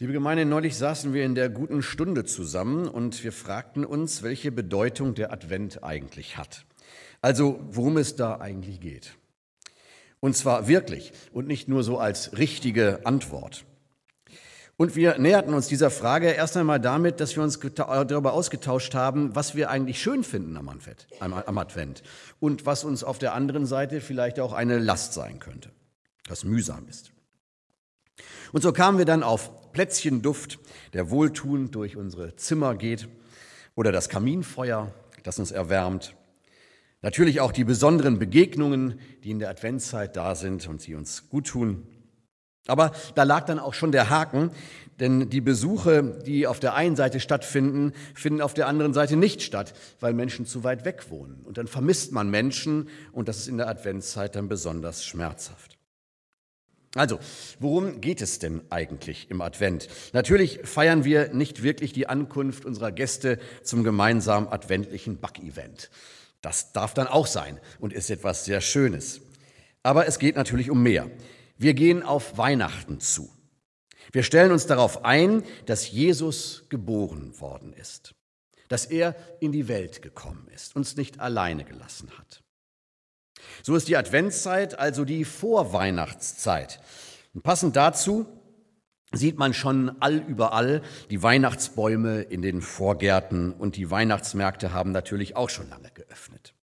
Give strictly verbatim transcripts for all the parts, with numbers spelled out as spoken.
Liebe Gemeinde, neulich saßen wir in der guten Stunde zusammen und wir fragten uns, welche Bedeutung der Advent eigentlich hat. Also, worum es da eigentlich geht. Und zwar wirklich und nicht nur so als richtige Antwort. Und wir näherten uns dieser Frage erst einmal damit, dass wir uns darüber ausgetauscht haben, was wir eigentlich schön finden am Advent und was uns auf der anderen Seite vielleicht auch eine Last sein könnte, was mühsam ist. Und so kamen wir dann auf Plätzchenduft, der wohltuend durch unsere Zimmer geht, oder das Kaminfeuer, das uns erwärmt. Natürlich auch die besonderen Begegnungen, die in der Adventszeit da sind und sie uns gut tun. Aber da lag dann auch schon der Haken, denn die Besuche, die auf der einen Seite stattfinden, finden auf der anderen Seite nicht statt, weil Menschen zu weit weg wohnen. Und dann vermisst man Menschen und das ist in der Adventszeit dann besonders schmerzhaft. Also, worum geht es denn eigentlich im Advent? Natürlich feiern wir nicht wirklich die Ankunft unserer Gäste zum gemeinsamen adventlichen Backevent. Das darf dann auch sein und ist etwas sehr Schönes. Aber es geht natürlich um mehr. Wir gehen auf Weihnachten zu. Wir stellen uns darauf ein, dass Jesus geboren worden ist, dass er in die Welt gekommen ist, uns nicht alleine gelassen hat. So ist die Adventszeit also die Vorweihnachtszeit. Und passend dazu sieht man schon allüberall die Weihnachtsbäume in den Vorgärten und die Weihnachtsmärkte haben natürlich auch schon lange geöffnet.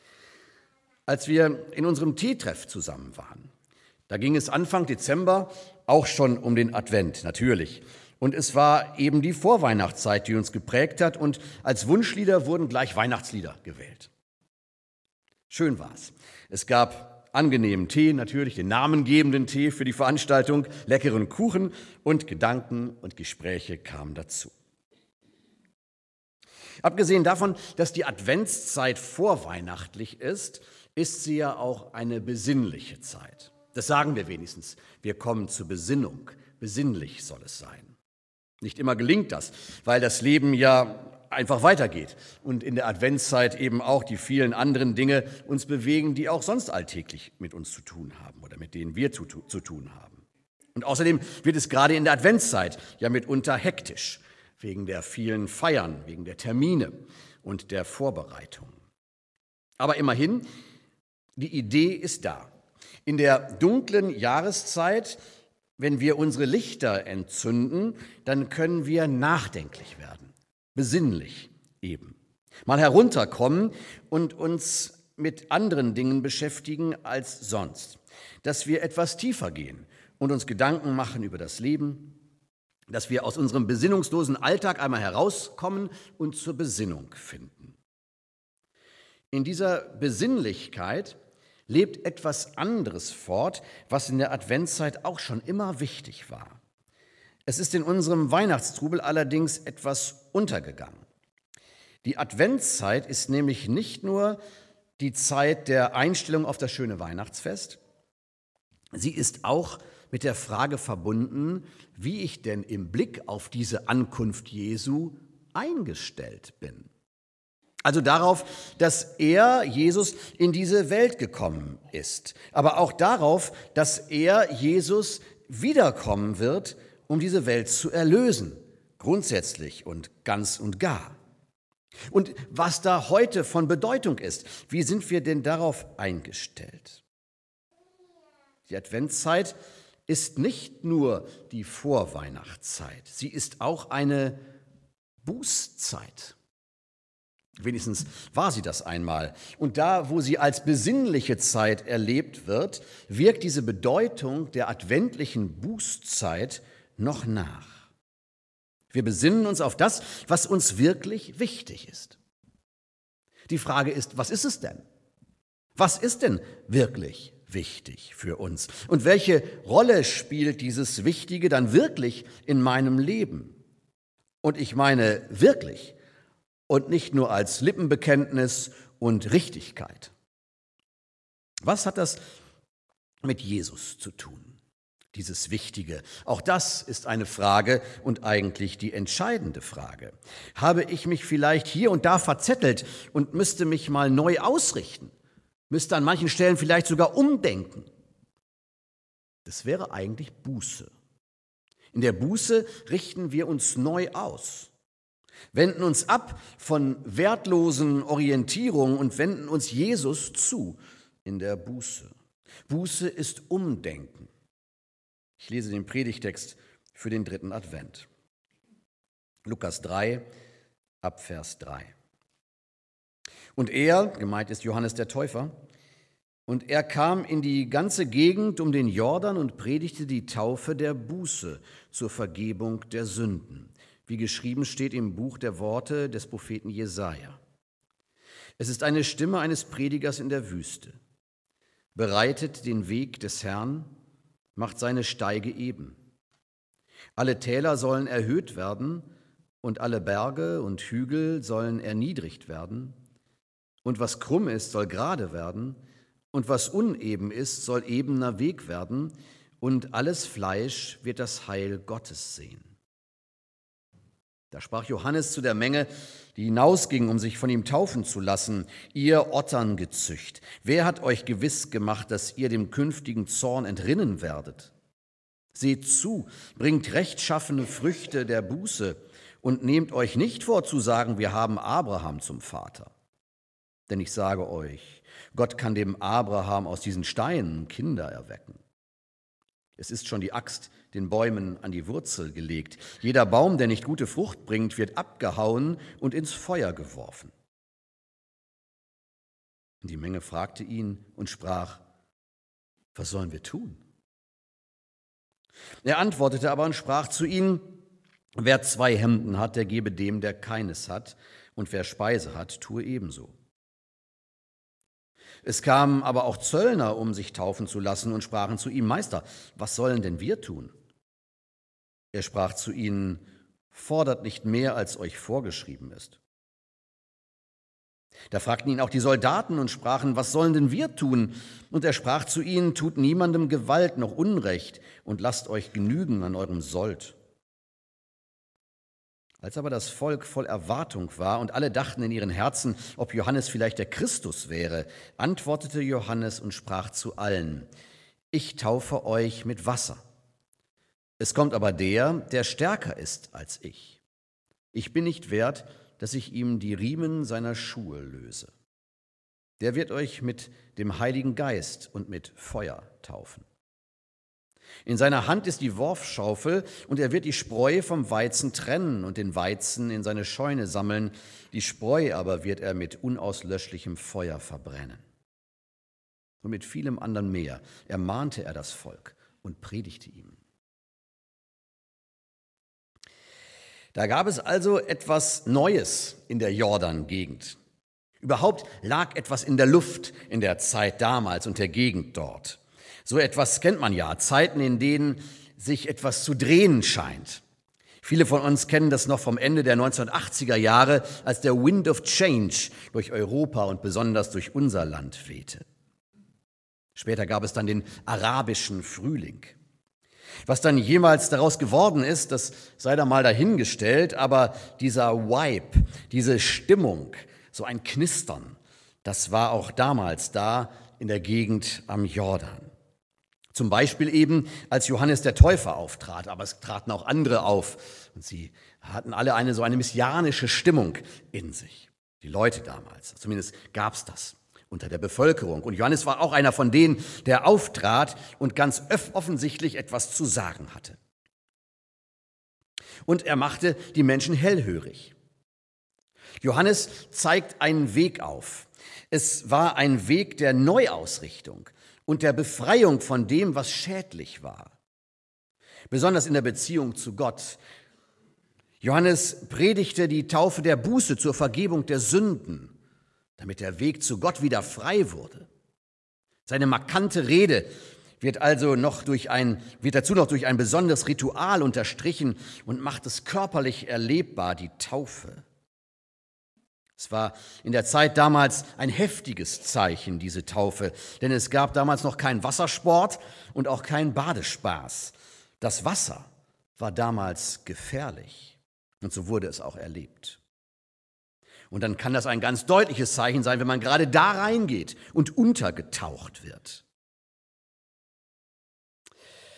Als wir in unserem Teetreff zusammen waren, da ging es Anfang Dezember auch schon um den Advent, natürlich. Und es war eben die Vorweihnachtszeit, die uns geprägt hat und als Wunschlieder wurden gleich Weihnachtslieder gewählt. Schön war's. Es gab angenehmen Tee, natürlich den namengebenden Tee für die Veranstaltung, leckeren Kuchen und Gedanken und Gespräche kamen dazu. Abgesehen davon, dass die Adventszeit vorweihnachtlich ist, ist sie ja auch eine besinnliche Zeit. Das sagen wir wenigstens. Wir kommen zur Besinnung. Besinnlich soll es sein. Nicht immer gelingt das, weil das Leben ja einfach weitergeht und in der Adventszeit eben auch die vielen anderen Dinge uns bewegen, die auch sonst alltäglich mit uns zu tun haben oder mit denen wir zu, zu tun haben. Und außerdem wird es gerade in der Adventszeit ja mitunter hektisch, wegen der vielen Feiern, wegen der Termine und der Vorbereitungen. Aber immerhin, die Idee ist da. In der dunklen Jahreszeit, wenn wir unsere Lichter entzünden, dann können wir nachdenklich werden. Besinnlich eben. Mal herunterkommen und uns mit anderen Dingen beschäftigen als sonst. Dass wir etwas tiefer gehen und uns Gedanken machen über das Leben, dass wir aus unserem besinnungslosen Alltag einmal herauskommen und zur Besinnung finden. In dieser Besinnlichkeit lebt etwas anderes fort, was in der Adventszeit auch schon immer wichtig war. Es ist in unserem Weihnachtstrubel allerdings etwas untergegangen. Die Adventszeit ist nämlich nicht nur die Zeit der Einstellung auf das schöne Weihnachtsfest, sie ist auch mit der Frage verbunden, wie ich denn im Blick auf diese Ankunft Jesu eingestellt bin. Also darauf, dass er, Jesus, in diese Welt gekommen ist, aber auch darauf, dass er, Jesus, wiederkommen wird, um diese Welt zu erlösen, grundsätzlich und ganz und gar. Und was da heute von Bedeutung ist, wie sind wir denn darauf eingestellt? Die Adventszeit ist nicht nur die Vorweihnachtszeit, sie ist auch eine Bußzeit. Wenigstens war sie das einmal. Und da, wo sie als besinnliche Zeit erlebt wird, wirkt diese Bedeutung der adventlichen Bußzeit noch nach. Wir besinnen uns auf das, was uns wirklich wichtig ist. Die Frage ist, was ist es denn? Was ist denn wirklich wichtig für uns? Und welche Rolle spielt dieses Wichtige dann wirklich in meinem Leben? Und ich meine wirklich und nicht nur als Lippenbekenntnis und Richtigkeit. Was hat das mit Jesus zu tun? Dieses Wichtige. Auch das ist eine Frage und eigentlich die entscheidende Frage. Habe ich mich vielleicht hier und da verzettelt und müsste mich mal neu ausrichten? Müsste an manchen Stellen vielleicht sogar umdenken? Das wäre eigentlich Buße. In der Buße richten wir uns neu aus, wenden uns ab von wertlosen Orientierungen und wenden uns Jesus zu in der Buße. Buße ist Umdenken. Ich lese den Predigtext für den dritten Advent. Lukas drei, ab Vers drei. Und er, gemeint ist Johannes der Täufer, und er kam in die ganze Gegend um den Jordan und predigte die Taufe der Buße zur Vergebung der Sünden, wie geschrieben steht im Buch der Worte des Propheten Jesaja. Es ist eine Stimme eines Predigers in der Wüste. Bereitet den Weg des Herrn, macht seine Steige eben. Alle Täler sollen erhöht werden und alle Berge und Hügel sollen erniedrigt werden. Und was krumm ist, soll gerade werden. Und was uneben ist, soll ebener Weg werden. Und alles Fleisch wird das Heil Gottes sehen. Da sprach Johannes zu der Menge, die hinausging, um sich von ihm taufen zu lassen: Ihr Otterngezücht, wer hat euch gewiss gemacht, dass ihr dem künftigen Zorn entrinnen werdet? Seht zu, bringt rechtschaffene Früchte der Buße und nehmt euch nicht vor zu sagen, wir haben Abraham zum Vater. Denn ich sage euch, Gott kann dem Abraham aus diesen Steinen Kinder erwecken. Es ist schon die Axt den Bäumen an die Wurzel gelegt. Jeder Baum, der nicht gute Frucht bringt, wird abgehauen und ins Feuer geworfen. Und die Menge fragte ihn und sprach: Was sollen wir tun? Er antwortete aber und sprach zu ihnen: Wer zwei Hemden hat, der gebe dem, der keines hat, und wer Speise hat, tue ebenso. Es kamen aber auch Zöllner, um sich taufen zu lassen, und sprachen zu ihm: Meister, was sollen denn wir tun? Er sprach zu ihnen: Fordert nicht mehr, als euch vorgeschrieben ist. Da fragten ihn auch die Soldaten und sprachen: Was sollen denn wir tun? Und er sprach zu ihnen: Tut niemandem Gewalt noch Unrecht und lasst euch genügen an eurem Sold. Als aber das Volk voll Erwartung war und alle dachten in ihren Herzen, ob Johannes vielleicht der Christus wäre, antwortete Johannes und sprach zu allen: Ich taufe euch mit Wasser. Es kommt aber der, der stärker ist als ich. Ich bin nicht wert, dass ich ihm die Riemen seiner Schuhe löse. Der wird euch mit dem Heiligen Geist und mit Feuer taufen. In seiner Hand ist die Worfschaufel, und er wird die Spreu vom Weizen trennen und den Weizen in seine Scheune sammeln. Die Spreu aber wird er mit unauslöschlichem Feuer verbrennen. Und mit vielem anderen mehr ermahnte er das Volk und predigte ihm. Da gab es also etwas Neues in der Jordan-Gegend. Überhaupt lag etwas in der Luft in der Zeit damals und der Gegend dort. So etwas kennt man ja, Zeiten, in denen sich etwas zu drehen scheint. Viele von uns kennen das noch vom Ende der neunzehnhundertachtziger Jahre, als der Wind of Change durch Europa und besonders durch unser Land wehte. Später gab es dann den arabischen Frühling. Was dann jemals daraus geworden ist, das sei da mal dahingestellt, aber dieser Vibe, diese Stimmung, so ein Knistern, das war auch damals da in der Gegend am Jordan. Zum Beispiel eben, als Johannes der Täufer auftrat, aber es traten auch andere auf und sie hatten alle eine so eine messianische Stimmung in sich. Die Leute damals, zumindest gab es das unter der Bevölkerung. Und Johannes war auch einer von denen, der auftrat und ganz offensichtlich etwas zu sagen hatte. Und er machte die Menschen hellhörig. Johannes zeigt einen Weg auf. Es war ein Weg der Neuausrichtung und der Befreiung von dem, was schädlich war. Besonders in der Beziehung zu Gott. Johannes predigte die Taufe der Buße zur Vergebung der Sünden, damit der Weg zu Gott wieder frei wurde. Seine markante Rede wird also noch durch ein, wird dazu noch durch ein besonderes Ritual unterstrichen und macht es körperlich erlebbar, die Taufe. Es war in der Zeit damals ein heftiges Zeichen, diese Taufe, denn es gab damals noch keinen Wassersport und auch keinen Badespaß. Das Wasser war damals gefährlich und so wurde es auch erlebt. Und dann kann das ein ganz deutliches Zeichen sein, wenn man gerade da reingeht und untergetaucht wird.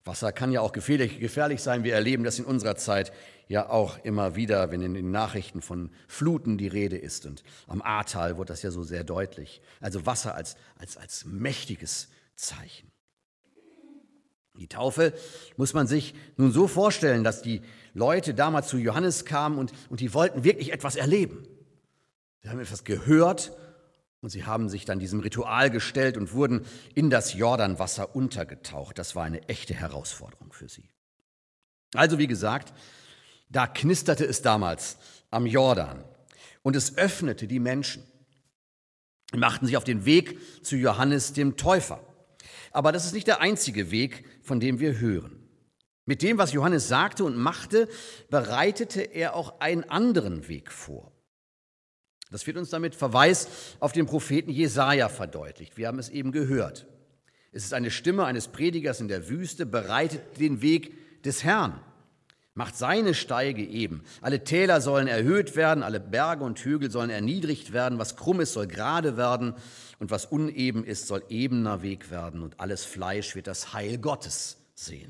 Wasser kann ja auch gefährlich, gefährlich sein. Wir erleben das in unserer Zeit ja auch immer wieder, wenn in den Nachrichten von Fluten die Rede ist. Und am Ahrtal wird das ja so sehr deutlich. Also Wasser als, als, als mächtiges Zeichen. Die Taufe muss man sich nun so vorstellen, dass die Leute damals zu Johannes kamen und, und die wollten wirklich etwas erleben. Sie haben etwas gehört und sie haben sich dann diesem Ritual gestellt und wurden in das Jordanwasser untergetaucht. Das war eine echte Herausforderung für sie. Also wie gesagt, da knisterte es damals am Jordan und es öffnete die Menschen. Sie machten sich auf den Weg zu Johannes dem Täufer. Aber das ist nicht der einzige Weg, von dem wir hören. Mit dem, was Johannes sagte und machte, bereitete er auch einen anderen Weg vor. Das wird uns damit Verweis auf den Propheten Jesaja verdeutlicht. Wir haben es eben gehört. Es ist eine Stimme eines Predigers in der Wüste, bereitet den Weg des Herrn, macht seine Steige eben. Alle Täler sollen erhöht werden, alle Berge und Hügel sollen erniedrigt werden, was krumm ist, soll gerade werden und was uneben ist, soll ebener Weg werden und alles Fleisch wird das Heil Gottes sehen.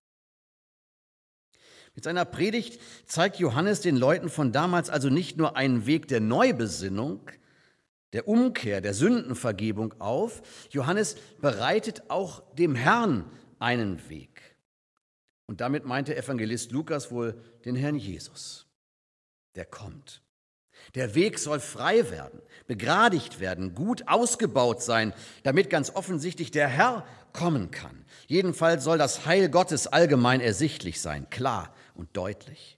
Mit seiner Predigt zeigt Johannes den Leuten von damals also nicht nur einen Weg der Neubesinnung, der Umkehr, der Sündenvergebung auf, Johannes bereitet auch dem Herrn einen Weg. Und damit meint der Evangelist Lukas wohl den Herrn Jesus. Der kommt. Der Weg soll frei werden, begradigt werden, gut ausgebaut sein, damit ganz offensichtlich der Herr kommen kann. Jedenfalls soll das Heil Gottes allgemein ersichtlich sein, klar und deutlich.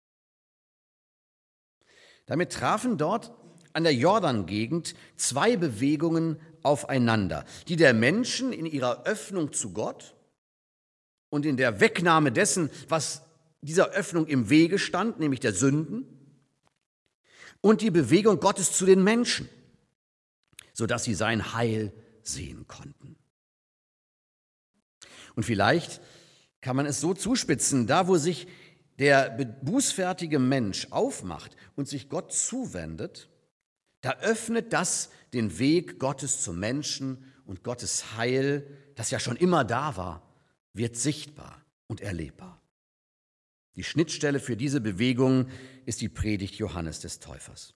Damit trafen dort an der Jordan-Gegend zwei Bewegungen aufeinander, die der Menschen in ihrer Öffnung zu Gott und in der Wegnahme dessen, was dieser Öffnung im Wege stand, nämlich der Sünden, und die Bewegung Gottes zu den Menschen, sodass sie sein Heil sehen konnten. Und vielleicht kann man es so zuspitzen, da wo sich der bußfertige Mensch aufmacht und sich Gott zuwendet, da öffnet das den Weg Gottes zum Menschen und Gottes Heil, das ja schon immer da war, wird sichtbar und erlebbar. Die Schnittstelle für diese Bewegung ist die Predigt Johannes des Täufers.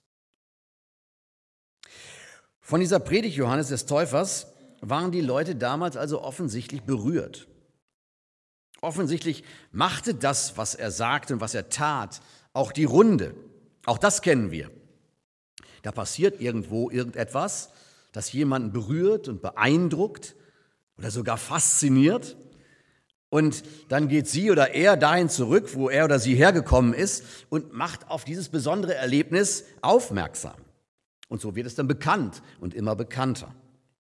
Von dieser Predigt Johannes des Täufers waren die Leute damals also offensichtlich berührt. Offensichtlich machte das, was er sagte und was er tat, auch die Runde. Auch das kennen wir. Da passiert irgendwo irgendetwas, das jemanden berührt und beeindruckt oder sogar fasziniert. Und dann geht sie oder er dahin zurück, wo er oder sie hergekommen ist und macht auf dieses besondere Erlebnis aufmerksam. Und so wird es dann bekannt und immer bekannter.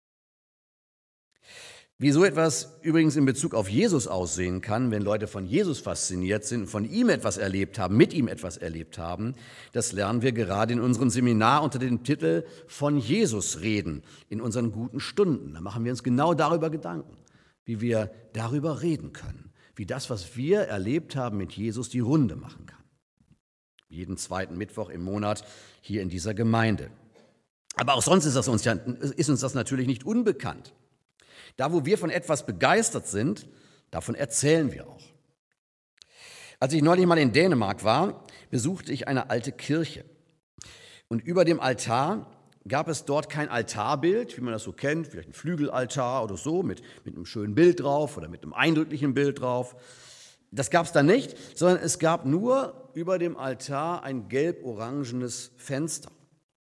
Wie so etwas übrigens in Bezug auf Jesus aussehen kann, wenn Leute von Jesus fasziniert sind, von ihm etwas erlebt haben, mit ihm etwas erlebt haben, das lernen wir gerade in unserem Seminar unter dem Titel Von Jesus reden, in unseren guten Stunden. Da machen wir uns genau darüber Gedanken, wie wir darüber reden können, wie das, was wir erlebt haben mit Jesus, die Runde machen kann. Jeden zweiten Mittwoch im Monat hier in dieser Gemeinde. Aber auch sonst ist, das uns, ja, ist uns das natürlich nicht unbekannt. Da, wo wir von etwas begeistert sind, davon erzählen wir auch. Als ich neulich mal in Dänemark war, besuchte ich eine alte Kirche. Und über dem Altar gab es dort kein Altarbild, wie man das so kennt, vielleicht ein Flügelaltar oder so, mit, mit einem schönen Bild drauf oder mit einem eindrücklichen Bild drauf. Das gab es da nicht, sondern es gab nur über dem Altar ein gelb-orangenes Fenster.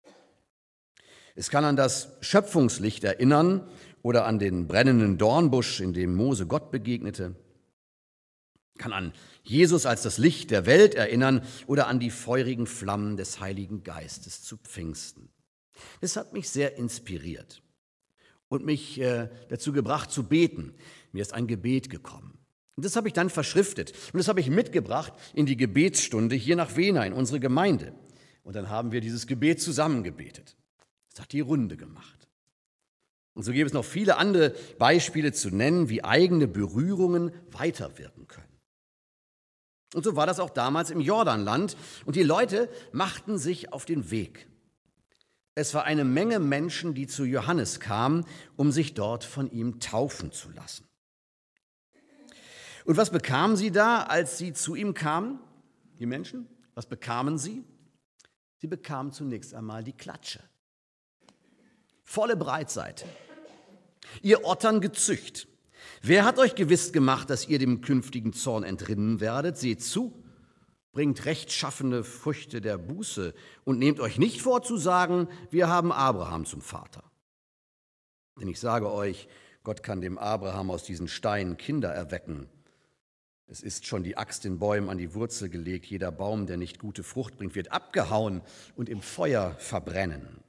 Es kann an das Schöpfungslicht erinnern oder an den brennenden Dornbusch, in dem Mose Gott begegnete. Kann an Jesus als das Licht der Welt erinnern oder an die feurigen Flammen des Heiligen Geistes zu Pfingsten. Das hat mich sehr inspiriert und mich äh, dazu gebracht zu beten. Mir ist ein Gebet gekommen. Und das habe ich dann verschriftet und das habe ich mitgebracht in die Gebetsstunde hier nach Wena in unsere Gemeinde. Und dann haben wir dieses Gebet zusammen gebetet. Das hat die Runde gemacht. Und so gäbe es noch viele andere Beispiele zu nennen, wie eigene Berührungen weiterwirken können. Und so war das auch damals im Jordanland und die Leute machten sich auf den Weg. Es war eine Menge Menschen, die zu Johannes kamen, um sich dort von ihm taufen zu lassen. Und was bekamen sie da, als sie zu ihm kamen, die Menschen? Was bekamen sie? Sie bekamen zunächst einmal die Klatsche. Volle Breitseite. Ihr Ottern gezücht. Wer hat euch gewiss gemacht, dass ihr dem künftigen Zorn entrinnen werdet? Seht zu, bringt rechtschaffene Früchte der Buße und nehmt euch nicht vor zu sagen, wir haben Abraham zum Vater. Denn ich sage euch, Gott kann dem Abraham aus diesen Steinen Kinder erwecken. Es ist schon die Axt den Bäumen an die Wurzel gelegt. Jeder Baum, der nicht gute Frucht bringt, wird abgehauen und im Feuer verbrennen.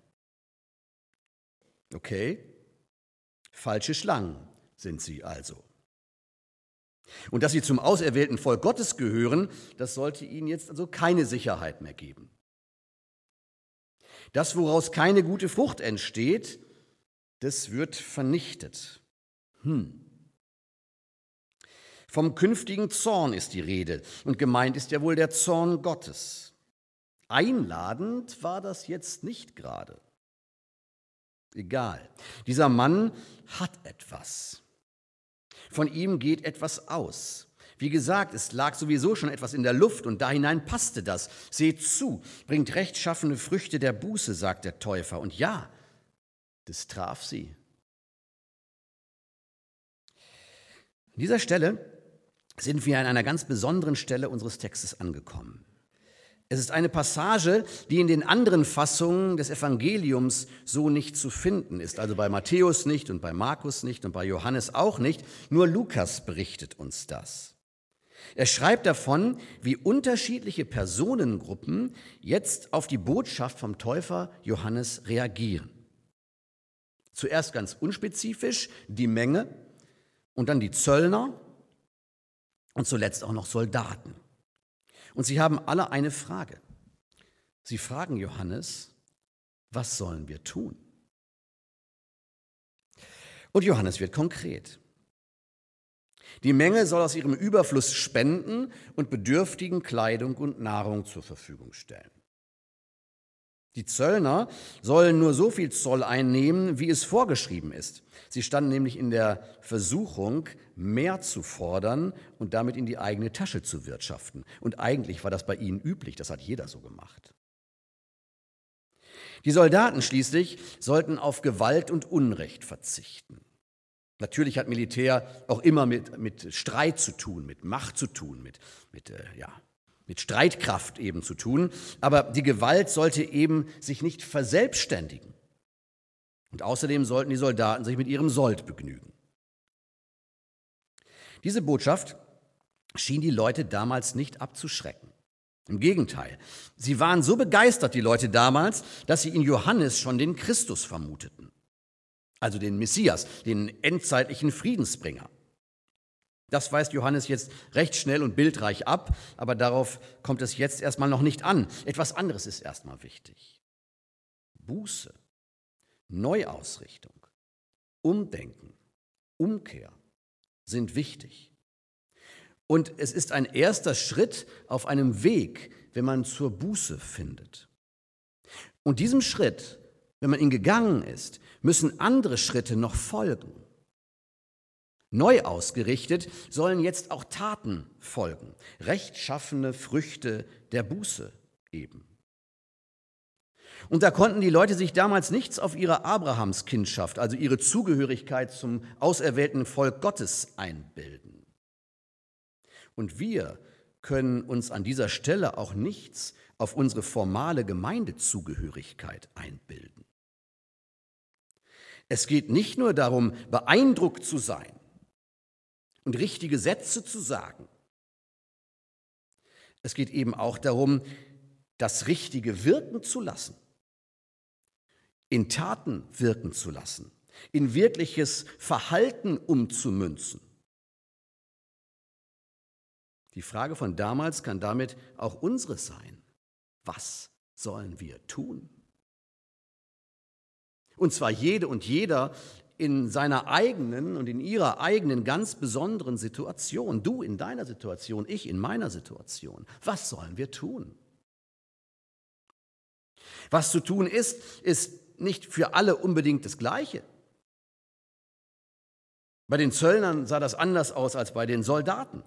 Okay, falsche Schlangen sind sie also. Und dass sie zum auserwählten Volk Gottes gehören, das sollte ihnen jetzt also keine Sicherheit mehr geben. Das, woraus keine gute Frucht entsteht, das wird vernichtet. Hm. Vom künftigen Zorn ist die Rede und gemeint ist ja wohl der Zorn Gottes. Einladend war das jetzt nicht gerade. Egal, dieser Mann hat etwas. Von ihm geht etwas aus. Wie gesagt, es lag sowieso schon etwas in der Luft und da hinein passte das. Seht zu, bringt rechtschaffene Früchte der Buße, sagt der Täufer. Und ja, das traf sie. An dieser Stelle sind wir an einer ganz besonderen Stelle unseres Textes angekommen. Es ist eine Passage, die in den anderen Fassungen des Evangeliums so nicht zu finden ist. Also bei Matthäus nicht und bei Markus nicht und bei Johannes auch nicht. Nur Lukas berichtet uns das. Er schreibt davon, wie unterschiedliche Personengruppen jetzt auf die Botschaft vom Täufer Johannes reagieren. Zuerst ganz unspezifisch die Menge und dann die Zöllner und zuletzt auch noch Soldaten. Und sie haben alle eine Frage. Sie fragen Johannes, was sollen wir tun? Und Johannes wird konkret. Die Menge soll aus ihrem Überfluss spenden und Bedürftigen Kleidung und Nahrung zur Verfügung stellen. Die Zöllner sollen nur so viel Zoll einnehmen, wie es vorgeschrieben ist. Sie standen nämlich in der Versuchung, mehr zu fordern und damit in die eigene Tasche zu wirtschaften. Und eigentlich war das bei ihnen üblich, das hat jeder so gemacht. Die Soldaten schließlich sollten auf Gewalt und Unrecht verzichten. Natürlich hat Militär auch immer mit, mit Streit zu tun, mit Macht zu tun, mit, mit, äh, ja, mit Streitkraft eben zu tun. Aber die Gewalt sollte eben sich nicht verselbstständigen. Und außerdem sollten die Soldaten sich mit ihrem Sold begnügen. Diese Botschaft schien die Leute damals nicht abzuschrecken. Im Gegenteil, sie waren so begeistert, die Leute damals, dass sie in Johannes schon den Christus vermuteten. Also den Messias, den endzeitlichen Friedensbringer. Das weist Johannes jetzt recht schnell und bildreich ab, aber darauf kommt es jetzt erstmal noch nicht an. Etwas anderes ist erstmal wichtig. Buße, Neuausrichtung, Umdenken, Umkehr sind wichtig. Und es ist ein erster Schritt auf einem Weg, wenn man zur Buße findet. Und diesem Schritt, wenn man ihn gegangen ist, müssen andere Schritte noch folgen. Neu ausgerichtet sollen jetzt auch Taten folgen, rechtschaffene Früchte der Buße eben. Und da konnten die Leute sich damals nichts auf ihre Abrahamskindschaft, also ihre Zugehörigkeit zum auserwählten Volk Gottes einbilden. Und wir können uns an dieser Stelle auch nichts auf unsere formale Gemeindezugehörigkeit einbilden. Es geht nicht nur darum, beeindruckt zu sein und richtige Sätze zu sagen. Es geht eben auch darum, das Richtige wirken zu lassen, in Taten wirken zu lassen, in wirkliches Verhalten umzumünzen. Die Frage von damals kann damit auch unsere sein. Was sollen wir tun? Und zwar jede und jeder in seiner eigenen und in ihrer eigenen ganz besonderen Situation. Du in deiner Situation, ich in meiner Situation. Was sollen wir tun? Was zu tun ist, ist nicht für alle unbedingt das Gleiche. Bei den Zöllnern sah das anders aus als bei den Soldaten.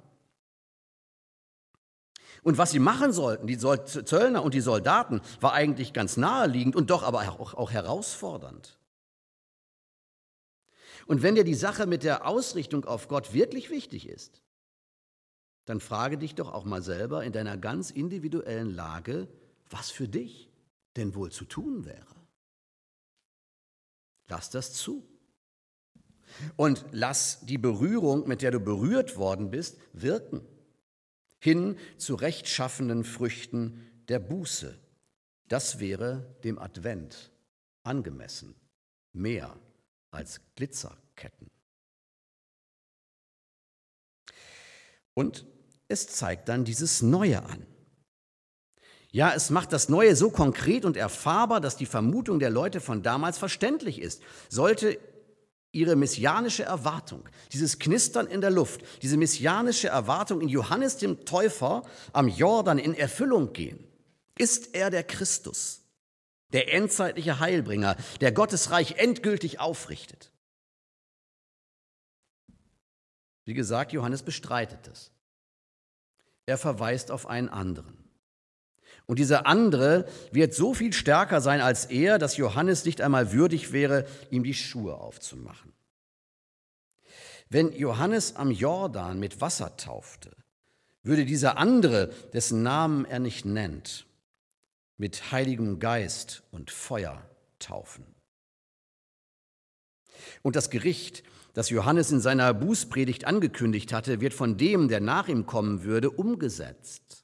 Und was sie machen sollten, die Zöllner und die Soldaten, war eigentlich ganz naheliegend und doch aber auch, auch herausfordernd. Und wenn dir die Sache mit der Ausrichtung auf Gott wirklich wichtig ist, dann frage dich doch auch mal selber in deiner ganz individuellen Lage, was für dich denn wohl zu tun wäre. Lass das zu. Und lass die Berührung, mit der du berührt worden bist, wirken. Hin zu rechtschaffenen Früchten der Buße. Das wäre dem Advent angemessen, mehr als Glitzerketten. Und es zeigt dann dieses Neue an. Ja, es macht das Neue so konkret und erfahrbar, dass die Vermutung der Leute von damals verständlich ist. Sollte ihre messianische Erwartung, dieses Knistern in der Luft, diese messianische Erwartung in Johannes dem Täufer am Jordan in Erfüllung gehen, ist er der Christus, der endzeitliche Heilbringer, der Gottes Reich endgültig aufrichtet. Wie gesagt, Johannes bestreitet es. Er verweist auf einen anderen. Und dieser andere wird so viel stärker sein als er, dass Johannes nicht einmal würdig wäre, ihm die Schuhe aufzumachen. Wenn Johannes am Jordan mit Wasser taufte, würde dieser andere, dessen Namen er nicht nennt, mit Heiligem Geist und Feuer taufen. Und das Gericht, das Johannes in seiner Bußpredigt angekündigt hatte, wird von dem, der nach ihm kommen würde, umgesetzt.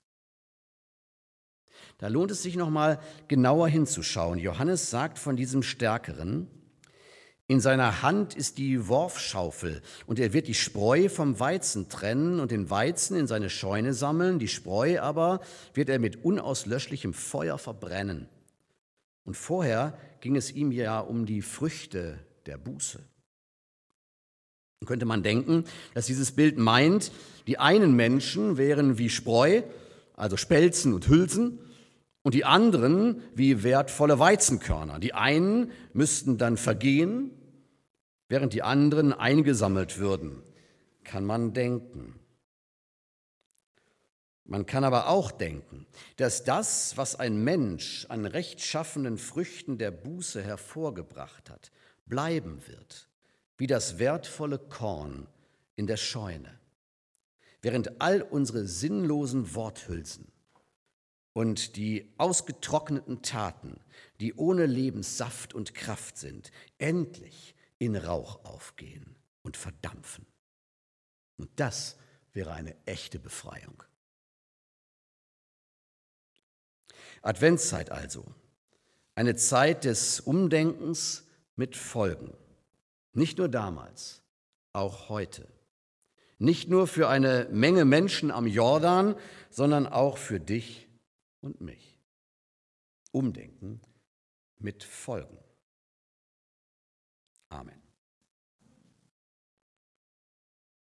Da lohnt es sich nochmal genauer hinzuschauen. Johannes sagt von diesem Stärkeren: In seiner Hand ist die Worfschaufel, und er wird die Spreu vom Weizen trennen und den Weizen in seine Scheune sammeln, die Spreu aber wird er mit unauslöschlichem Feuer verbrennen. Und vorher ging es ihm ja um die Früchte der Buße. Dann könnte man denken, dass dieses Bild meint, die einen Menschen wären wie Spreu, also Spelzen und Hülsen, und die anderen wie wertvolle Weizenkörner. Die einen müssten dann vergehen, während die anderen eingesammelt würden. Kann man denken. Man kann aber auch denken, dass das, was ein Mensch an rechtschaffenen Früchten der Buße hervorgebracht hat, bleiben wird, wie das wertvolle Korn in der Scheune. Während all unsere sinnlosen Worthülsen und die ausgetrockneten Taten, die ohne Lebenssaft und Kraft sind, endlich in Rauch aufgehen und verdampfen. Und das wäre eine echte Befreiung. Adventszeit also, eine Zeit des Umdenkens mit Folgen. Nicht nur damals, auch heute. Nicht nur für eine Menge Menschen am Jordan, sondern auch für dich und mich. Umdenken mit Folgen. Amen.